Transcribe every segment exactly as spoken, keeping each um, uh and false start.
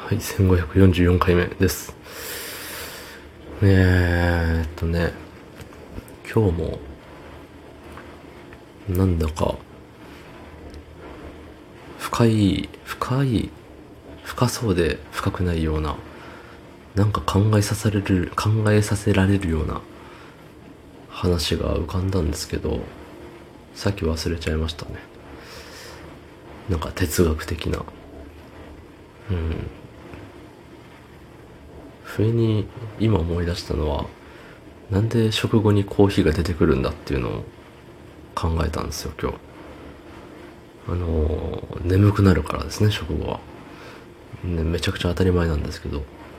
はい、せんごひゃくよんじゅうよんかいめです。えーっとね、今日も、なんだか、深い、深い、深そうで深くないような、なんか考えさせられる、考えさせられるような話が浮かんだんですけど、さっき忘れちゃいましたね。なんか哲学的な。うん。不意に今思い出したのは、なんで食後にコーヒーが出てくるんだっていうのを考えたんですよ、今日。あのー、眠くなるからですね、食後は。ね、めちゃくちゃ当たり前なんですけど。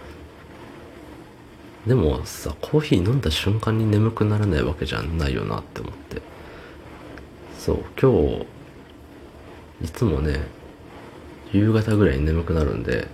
でもさ、コーヒー飲んだ瞬間に眠くならないわけじゃないよなって思って。そう、今日、いつもね、夕方ぐらいに眠くなるんで、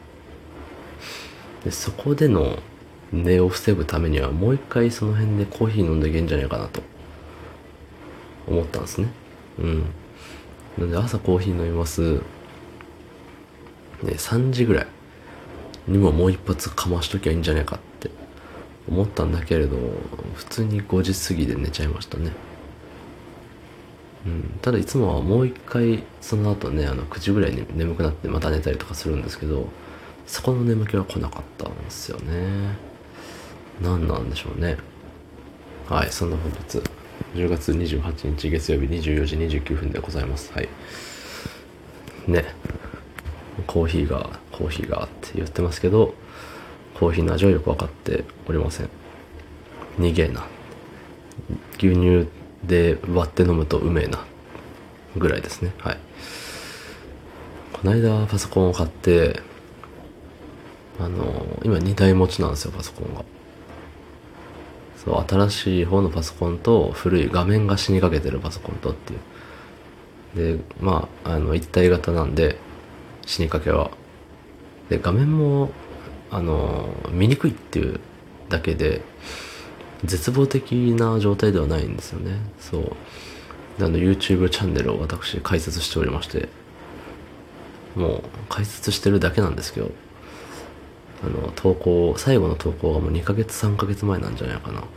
でそこでの寝を防ぐためにはもう一回その辺でコーヒー飲んでいけんじゃないかなと思ったんですね。うん。なんで朝コーヒー飲みます。ね、さんじぐらいにももう一発かましときゃいいんじゃないかって思ったんだけれど、普通にごじ過ぎで寝ちゃいましたね。うん、ただいつもはもう一回その後ね、あのくじぐらいに眠くなってまた寝たりとかするんですけど、そこの眠気は来なかったんですよね。何なんでしょうね。はい、そんな本日じゅうがつにじゅうはちにち月曜日にじゅうよじにじゅうきゅうふんでございます。はいね、コーヒーがコーヒーがって言ってますけど、コーヒーの味はよく分かっておりません。苦えな、牛乳で割って飲むとうめえなぐらいですね。はい。この間パソコンを買って、あの今にだい持ちなんですよ、パソコンが。そう、新しい方のパソコンと古い画面が死にかけてるパソコンとっていう。で、まあ、あの一体型なんで、死にかけは。で、画面もあの見にくいっていうだけで絶望的な状態ではないんですよね。そう、あの YouTube チャンネルを私開設しておりまして、もう解説してるだけなんですけど、あの投稿最後の投稿がもうにかげつさんかげつまえなんじゃないかな。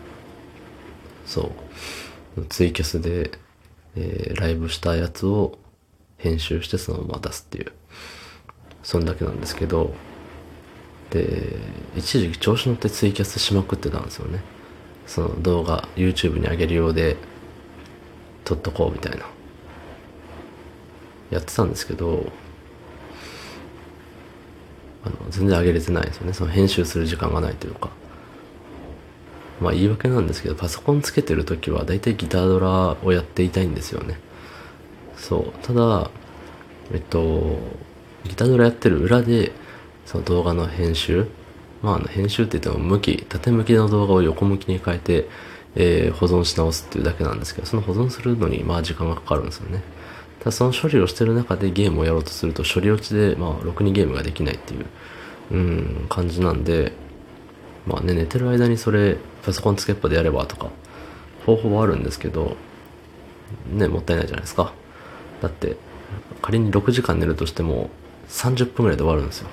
そうツイキャスで、えーライブしたやつを編集してそのまま出すっていう、そんだけなんですけど、で一時期調子乗ってツイキャスしまくってたんですよね。その動画 YouTube に上げるようで撮っとこうみたいなやってたんですけど、あの全然上げれてないですよね。その編集する時間がないというか、まあ言い訳なんですけど、パソコンつけてる時はだいたいギタードラをやっていたいんですよね。そう、ただえっとギタードラやってる裏でその動画の編集、まああの編集って言っても向き縦向きの動画を横向きに変えて、えー保存し直すっていうだけなんですけど、その保存するのにまあ時間がかかるんですよね。ただその処理をしてる中でゲームをやろうとすると処理落ちでまあろくにゲームができないっていううん感じなんで、まあね、寝てる間にそれパソコンつけっぱでやればとか方法はあるんですけどね、もったいないじゃないですか。だって仮にろくじかん寝るとしてもさんじゅっぷんぐらいで終わるんですよ、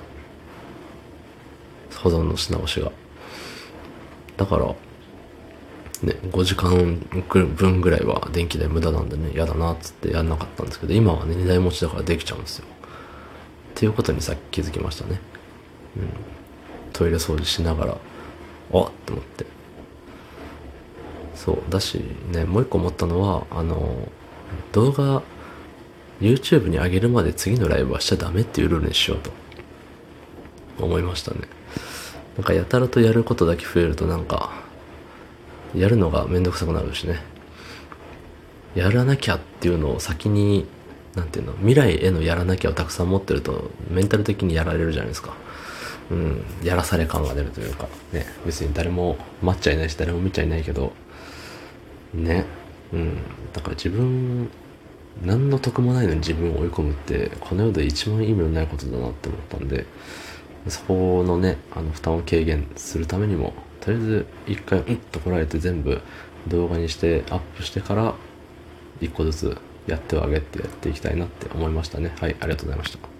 保存のし直しが。だからね、ごじかんぶんぐらいは電気代無駄なんでね、嫌だなっつってやんなかったんですけど、今はねにだい持ちだからできちゃうんですよっていうことにさっき気づきましたね。トイレ掃除しながらあっと思って。そうだしね、もう一個思ったのは、あの動画 YouTube に上げるまで次のライブはしちゃダメっていうルールにしようと思いましたね。なんかやたらとやることだけ増えると、なんかやるのがめんどくさくなるしね、やらなきゃっていうのを先に、なんていうの、未来へのやらなきゃをたくさん持ってるとメンタル的にやられるじゃないですか。うん、やらされ感が出るというかね、別に誰も待っちゃいないし誰も見ちゃいないけどね。うん、だから自分何の得もないのに自分を追い込むってこの世で一番意味のないことだなって思ったんで、そこのね、あの負担を軽減するためにもとりあえず一回うんとこられて全部動画にしてアップしてから一個ずつやってはあげてやっていきたいなって思いましたね。はい、ありがとうございました。